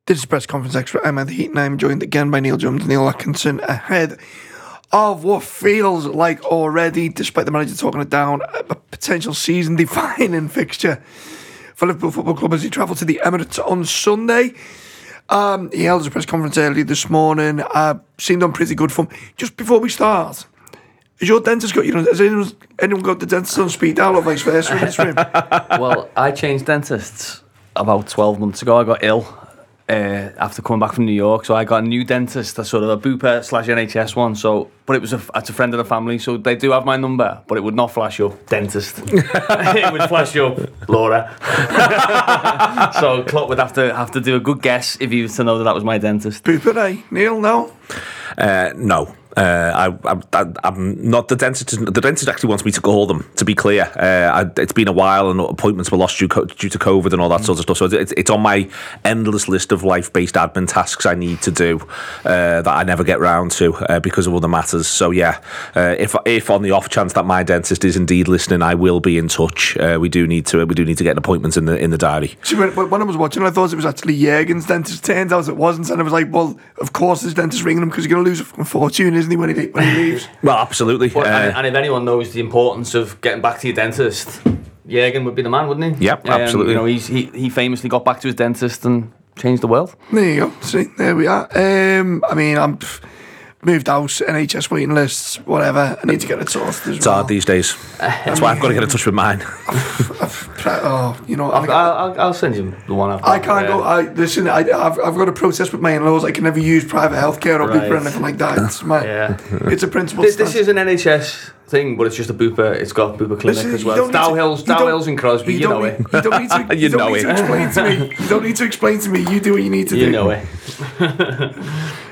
This is Press Conference Extra. I'm Andy Heaton. I'm joined again by Neil Jones and Neil Atkinson ahead of what feels like already, despite the manager talking it down, a potential season-defining fixture for Liverpool Football Club as he travelled to the Emirates on Sunday. He held a press conference early this morning. Seemed on pretty good form. Just before we start, has your dentist got you? Has anyone got the dentist on speed dial or vice versa in this room? Well, I changed dentists about 12 months ago. I got ill after coming back from New York, so I got a new dentist, a sort of a Bupa / NHS one. So, but it's a friend of the family, so they do have my number, but it would not flash up dentist. It would flash up Laura. So Klopp would have to do a good guess if he was to know that was my dentist. Bupa, eh? Neil, no. No. I'm not the dentist. The dentist actually wants me to call them. To be clear, it's been a while, and appointments were lost due to COVID and all that sort of stuff. So it's on my endless list of life-based admin tasks I need to do that I never get round to because of other matters. So yeah, if on the off chance that my dentist is indeed listening, I will be in touch. We do need to get an appointment in the diary. See, when I was watching, I thought it was actually Jurgen's dentist. Turns out it wasn't, and I was like, well, of course his dentist ringing him because he's going to lose a fucking fortune, isn't he, when he leaves? Well, absolutely. And if anyone knows the importance of getting back to your dentist, Jurgen would be the man, wouldn't he? Yep, absolutely. You know, he famously got back to his dentist and changed the world. There you go. See, there we are. I mean, I'm moved house, NHS waiting lists, whatever. I need to get it sorted as It's hard these days. That's why I've got to get in touch with mine. I'll send you the one I've got. I can't go. Listen, I've got a protest with my in-laws. I can never use private healthcare or Bupa or anything like that. It's a principle. This is an NHS thing, but it's just a Bupa. It's got Bupa clinic as well. Dow Hills and Crosby. You know it. You don't need to explain to me. You don't need to explain to me. You do what you need to do. You know it.